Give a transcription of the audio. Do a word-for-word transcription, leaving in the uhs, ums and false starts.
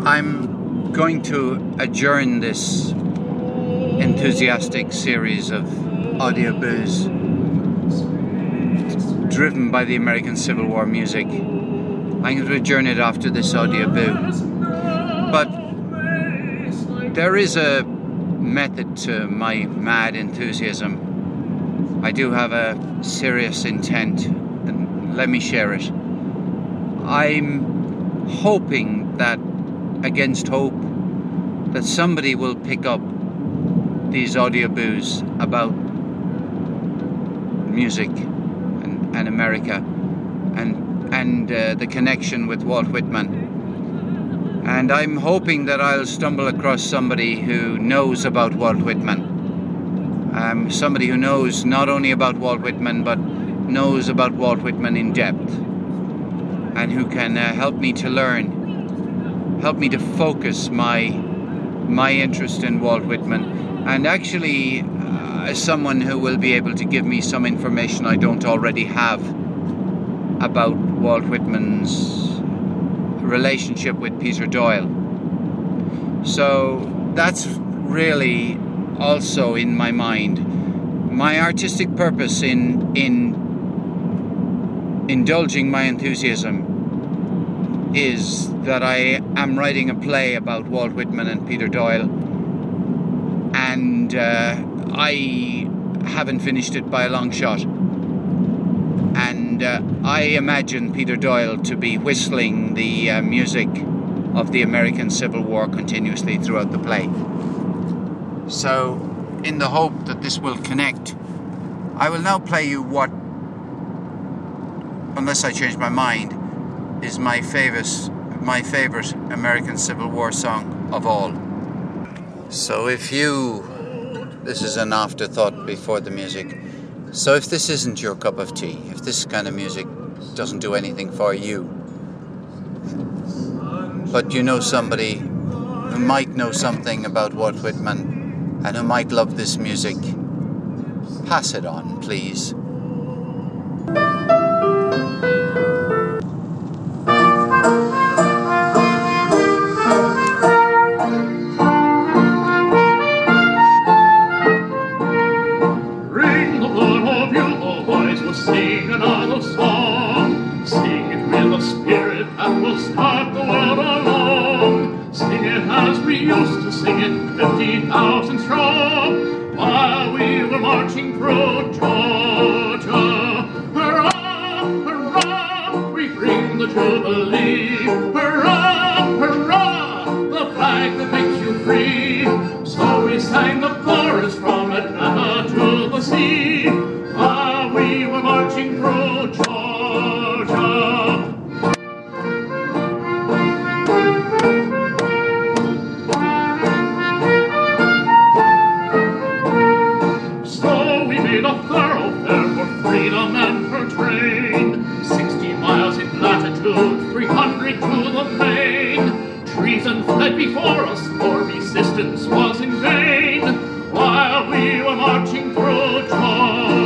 I'm going to adjourn this enthusiastic series of audio booze driven by the American Civil War music. I'm going to adjourn it after this audio boo. But there is a method to my mad enthusiasm. I do have a serious intent, and let me share it. I'm hoping that, against hope, that somebody will pick up these audio boos about music and, and America and and uh, the connection with Walt Whitman. And I'm hoping that I'll stumble across somebody who knows about Walt Whitman. Um, somebody who knows not only about Walt Whitman, but knows about Walt Whitman in depth, and who can uh, help me to learn, help me to focus my my interest in Walt Whitman, and actually uh, as someone who will be able to give me some information I don't already have about Walt Whitman's relationship with Peter Doyle. So that's really also in my mind. My artistic purpose in in indulging my enthusiasm is that I am writing a play about Walt Whitman and Peter Doyle, and uh, I haven't finished it by a long shot. And uh, I imagine Peter Doyle to be whistling the uh, music of the American Civil War continuously throughout the play. So, in the hope that this will connect, I will now play you what, unless I change my mind, is my favorite, my favorite American Civil War song of all. So if you, this is an afterthought before the music, so if this isn't your cup of tea, if this kind of music doesn't do anything for you, but you know somebody who might know something about Walt Whitman and who might love this music, pass it on, please. Sing another song, sing it with a spirit that will start the world along. Sing it as we used to sing it, fifty thousand strong, while we were marching through Georgia. Hurrah, hurrah, we bring the Jubilee. Hurrah, hurrah, the flag that makes you free. So we sang the chorus from Atlanta to the sea, while we were marching through Georgia. So we made a thoroughfare for freedom and for trade, sixty miles in latitude, three hundred to the main. Treason fled before us, for resistance was in vain, while we were marching through Georgia.